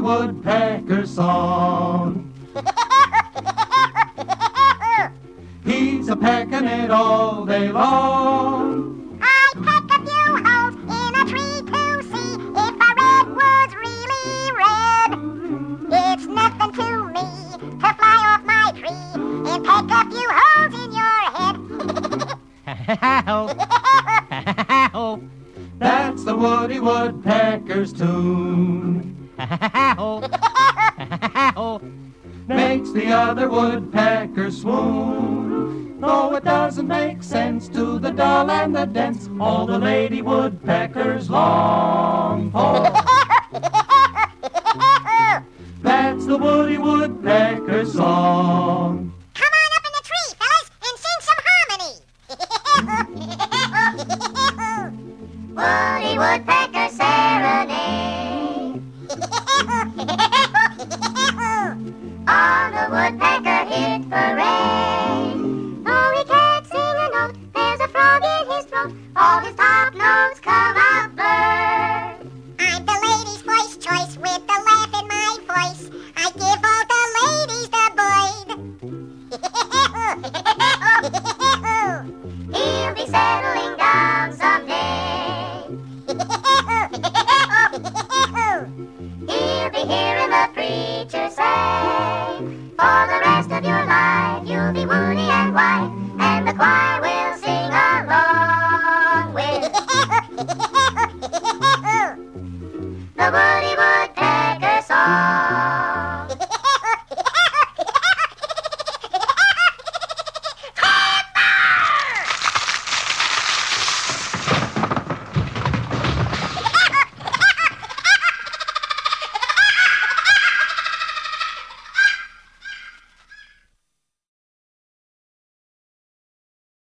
Woodpecker song. He's a pecking it all day long. I peck a few holes in a tree to see if a redwood's really red. It's nothing to me to fly off my tree and peck a few holes in your head. That's the Woody Woodpecker's tune. Makes the other woodpecker swoon. Though it doesn't make sense to the dull and the dense, all the lady woodpeckers long for. That's the Woody Woodpecker song. Come on up in the tree, fellas, and sing some harmony. Woody Woodpecker serenade. On the woodpecker hit parade. Though he can't sing a note, there's a frog in his throat. All his top notes come out blurred. I'm the lady's voice choice with the laugh in my voice. I give all the ladies the bird. He'll be settling down someday. He'll be hearing the preacher say, for the rest of your life you'll be woody and white, and the choir